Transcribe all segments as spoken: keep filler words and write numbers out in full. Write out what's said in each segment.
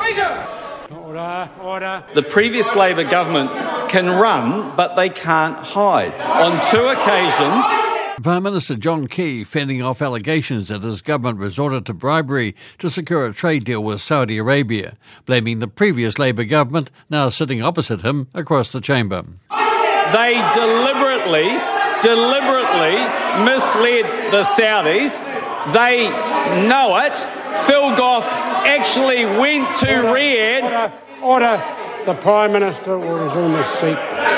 Speaker! Order, order. The previous Labor government can run, but they can't hide. On two occasions... Prime Minister John Key fending off allegations that his government resorted to bribery to secure a trade deal with Saudi Arabia, blaming the previous Labor government, now sitting opposite him, across the chamber. They deliberately, deliberately misled the Saudis. They know it. Phil Goff actually went to order, Riyadh. Order, order. The Prime Minister will resume his seat.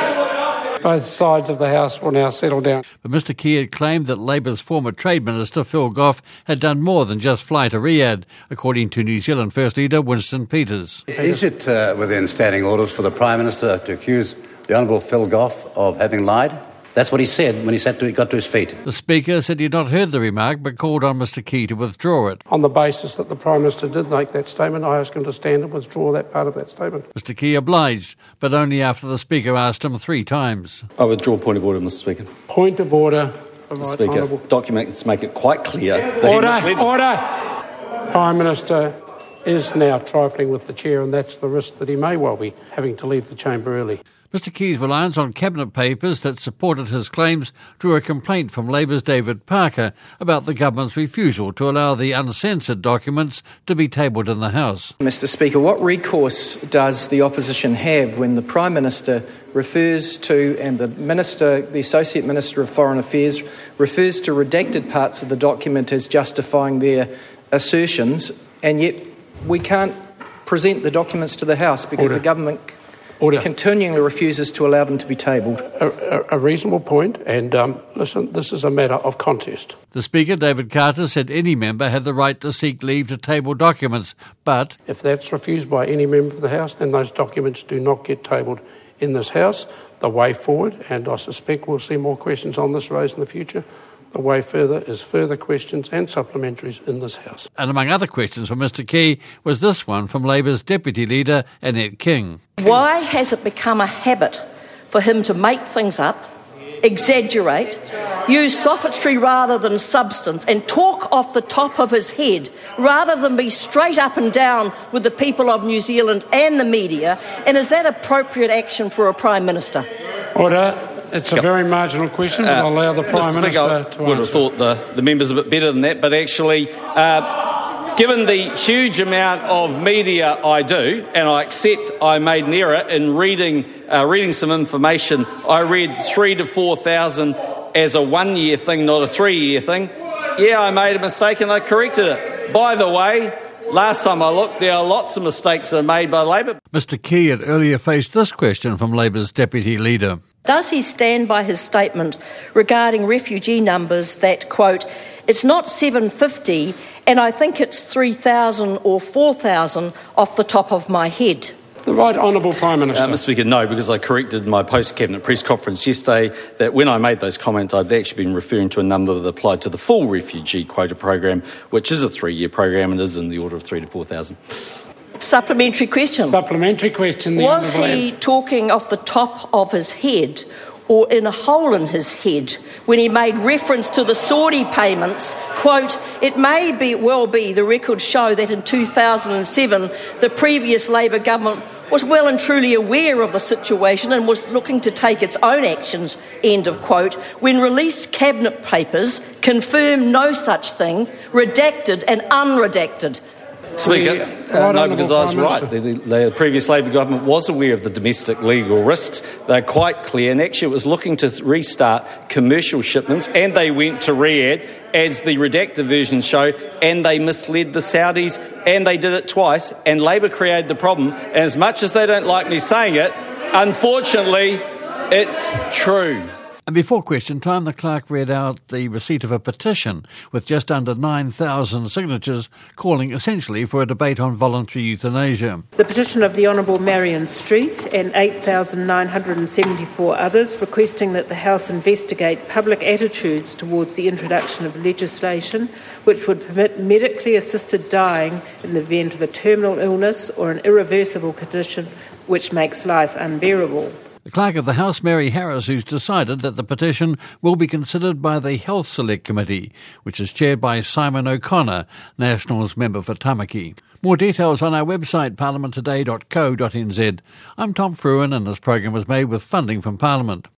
Both sides of the House will now settle down. But Mr Key had claimed that Labour's former Trade Minister, Phil Goff, had done more than just fly to Riyadh, according to New Zealand First Leader Winston Peters. Is it uh, within standing orders for the Prime Minister to accuse the Honourable Phil Goff of having lied? That's what he said when he sat to, he got to his feet. The Speaker said he had not heard the remark but called on Mr Key to withdraw it. On the basis that the Prime Minister did make that statement, I asked him to stand and withdraw that part of that statement. Mr Key obliged, but only after the Speaker asked him three times. I withdraw point of order, Mister Speaker. Point of order. Mister Speaker, honourable. Documents make it quite clear that order, he misled. Order! Prime Minister is now trifling with the chair, and that's the risk that he may well be having to leave the chamber early. Mr Key's reliance on cabinet papers that supported his claims drew a complaint from Labour's David Parker about the government's refusal to allow the uncensored documents to be tabled in the House. Mister Speaker, what recourse does the opposition have when the Prime Minister refers to, and the Minister, the Associate Minister of Foreign Affairs, refers to redacted parts of the document as justifying their assertions, and yet we can't present the documents to the House because Order. the government Order. continually refuses to allow them to be tabled? A, a, a reasonable point, and um, listen, this is a matter of contest. The Speaker, David Carter, said any member had the right to seek leave to table documents, but if that's refused by any member of the House, then those documents do not get tabled in this House. The way forward, and I suspect we'll see more questions on this raised in the future, the way further is further questions and supplementaries in this House. And among other questions for Mr Key was this one from Labour's Deputy Leader, Annette King. Why has it become a habit for him to make things up, exaggerate, use sophistry rather than substance, and talk off the top of his head rather than be straight up and down with the people of New Zealand and the media? And is that appropriate action for a Prime Minister? Order. It's a very marginal question, but uh, I'll allow the Prime Minister to answer. I would have thought the, the members a bit better than that, but actually, uh, given the huge amount of media I do, and I accept I made an error in reading uh, reading some information, I read three to four thousand as a one-year thing, not a three-year thing. Yeah, I made a mistake and I corrected it. By the way, last time I looked, there are lots of mistakes that are made by Labor. Mister Key had earlier faced this question from Labour's Deputy Leader. Does he stand by his statement regarding refugee numbers that, quote, it's not seven fifty and I think it's three thousand or four thousand off the top of my head? The Right Honourable Prime Minister. Uh, Mister Speaker, no, because I corrected my post-Cabinet press conference yesterday that when I made those comments, I'd actually been referring to a number that applied to the full refugee quota program, which is a three-year program and is in the order of three to four thousand. Supplementary question. Supplementary question. The Was he talking off the top of his head or in a hole in his head when he made reference to the Saudi payments? Quote, it may be well be the records show that in two thousand seven the previous Labor government was well and truly aware of the situation and was looking to take its own actions, end of quote, when released cabinet papers confirmed no such thing, redacted and unredacted. Speaker, uh, no, because I was right. The, the, the previous Labor government was aware of the domestic legal risks. They're quite clear, and actually it was looking to restart commercial shipments, and they went to Riyadh, as the redacted versions show, and they misled the Saudis, and they did it twice, and Labor created the problem. And as much as they don't like me saying it, unfortunately, it's true. And before question time, the clerk read out the receipt of a petition with just under nine thousand signatures calling essentially for a debate on voluntary euthanasia. The petition of the Honourable Marion Street and eight thousand nine hundred seventy-four others requesting that the House investigate public attitudes towards the introduction of legislation which would permit medically assisted dying in the event of a terminal illness or an irreversible condition which makes life unbearable. The Clerk of the House, Mary Harris, who's decided that the petition will be considered by the Health Select Committee, which is chaired by Simon O'Connor, Nationals member for Tamaki. More details on our website, parliament today dot co dot n z. I'm Tom Fruin, and this program was made with funding from Parliament.